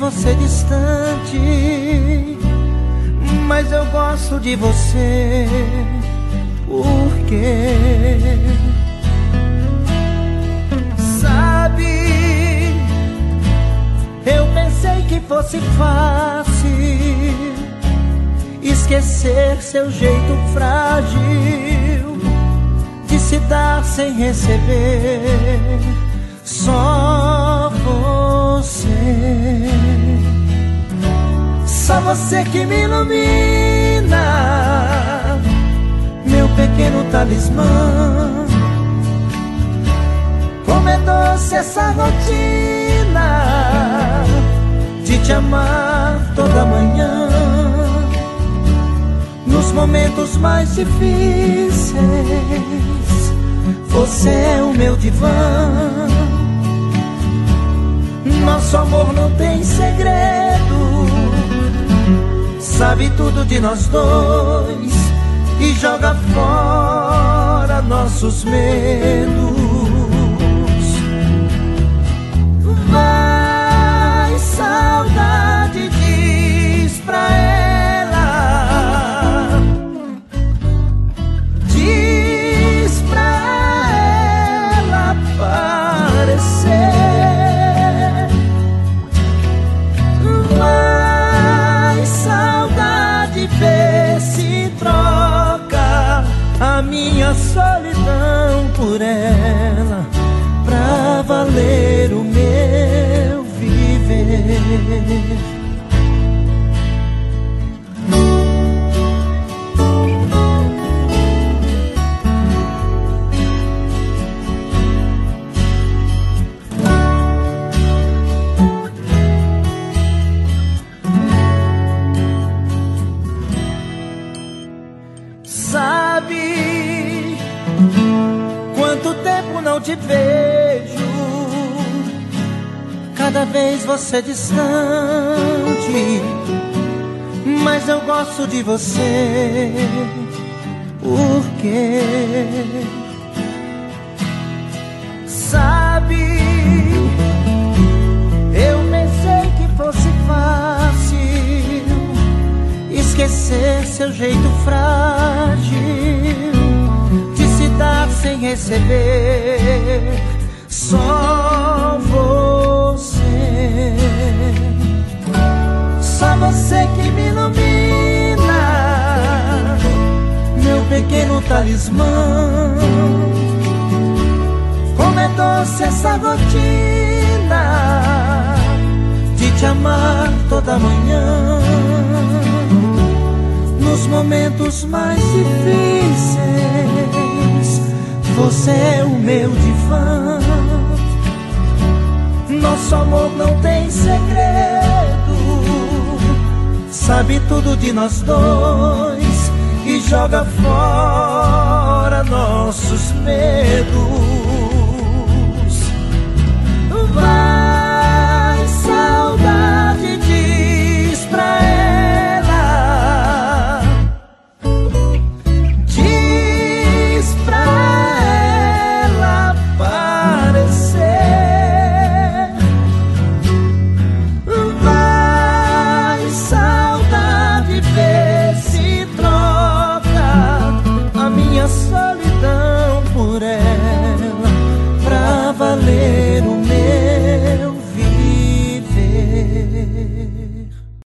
você distante, mas eu gosto de você. Por quê? Sabe, eu pensei que fosse fácil esquecer seu jeito frágil de se dar sem receber. Só você que me ilumina, meu pequeno talismã. Como é doce essa rotina de te amar toda manhã, nos momentos mais difíceis. Você é o meu divã. Nosso amor não tem segredo, sabe tudo de nós dois e joga fora nossos medos. Vai, saudade, diz pra ela, diz pra ela aparecer. Vê se troca a minha solidão por ela, pra valer o meu viver. Sabe quanto tempo não te vejo, cada vez você distante, mas eu gosto de você. Por quê? Sabe, eu pensei que fosse fácil esquecer seu jeito frágil de se dar sem receber. Só você que me ilumina, meu pequeno talismã. Como é doce essa rotina de te amar toda manhã, nos momentos mais difíceis. Você é o meu divã. Nosso amor não tem segredo, sabe tudo de nós dois e joga fora nossos medos.